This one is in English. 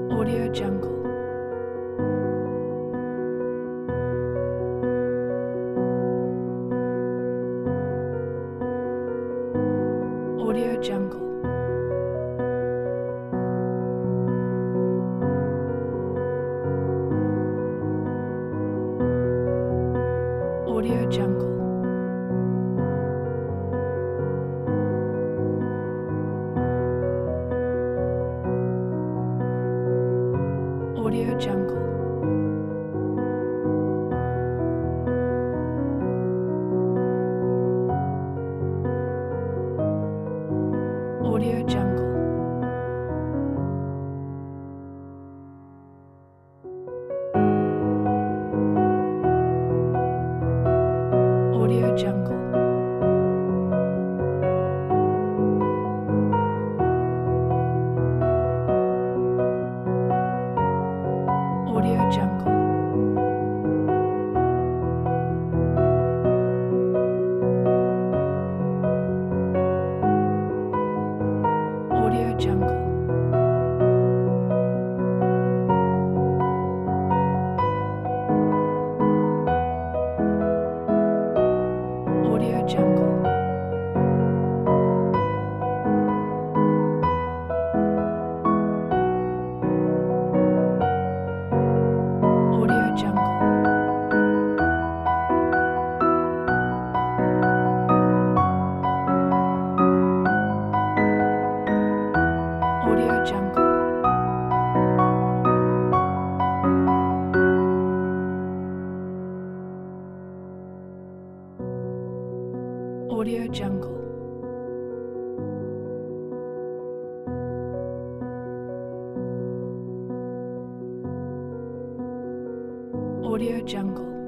Audio Jungle. Audio Jungle. Audio Jungle. Audio Jungle. Audio Jungle. Audio Jungle. Audio Jungle. Audio Jungle. Audio Jungle. Audio Jungle. Audio Jungle. Audio Jungle. Audio Jungle.